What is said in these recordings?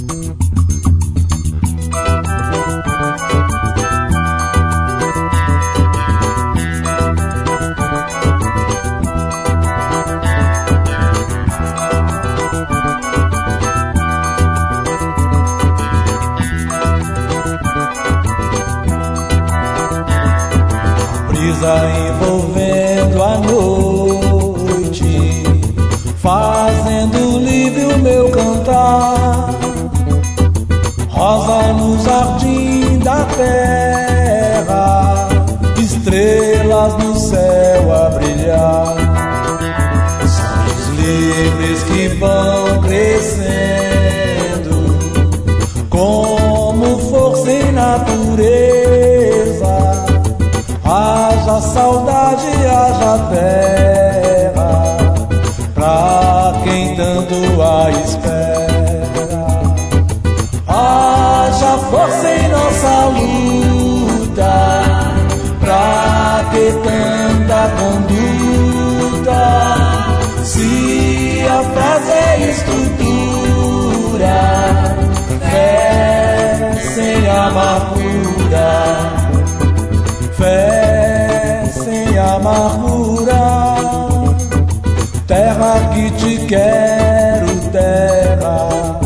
Envolvendo a noite, fazendo livre o meu cantar. Rosa no jardim da terra, estrelas no céu a brilhar. Sonhos livres que vão crescendo como força em natureza. Haja saudade, haja terra, pra quem tanto a espera. Haja força em nossa luta, pra que tanta conduta. Se a frase é estrutura, fé sem amargura. Fé sem amargura, terra que te quero, terra,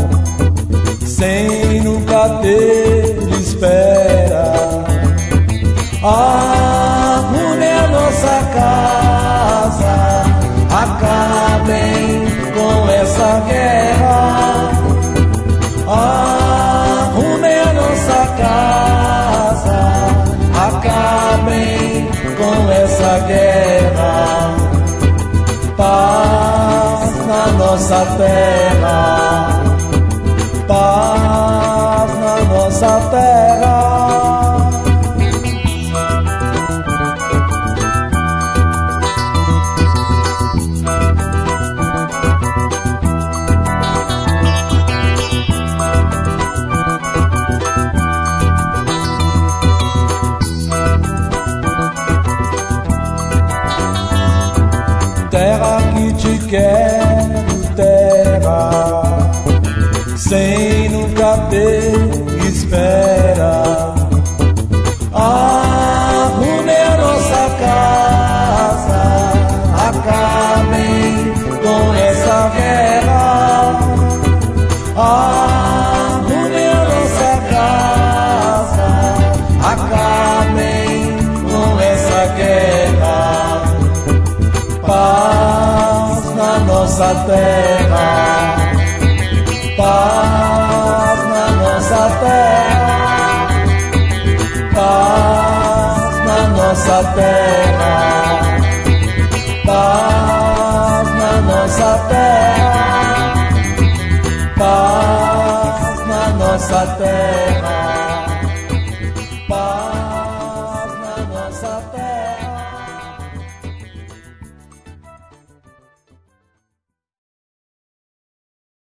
sem nunca ter espera. Arrume a nossa casa, acabem com essa guerra. Arrume a nossa casa, acabem com essa guerra. Paz na nossa terra, paz na nossa terra. Terra que te quero, terra, sem nunca ter espera. Arrume a nossa casa, acabem com essa guerra. Arrume a nossa casa, acabem com essa guerra. Paz na nossa terra, paz na nossa terra, paz na nossa terra, paz na nossa terra, paz na nossa terra.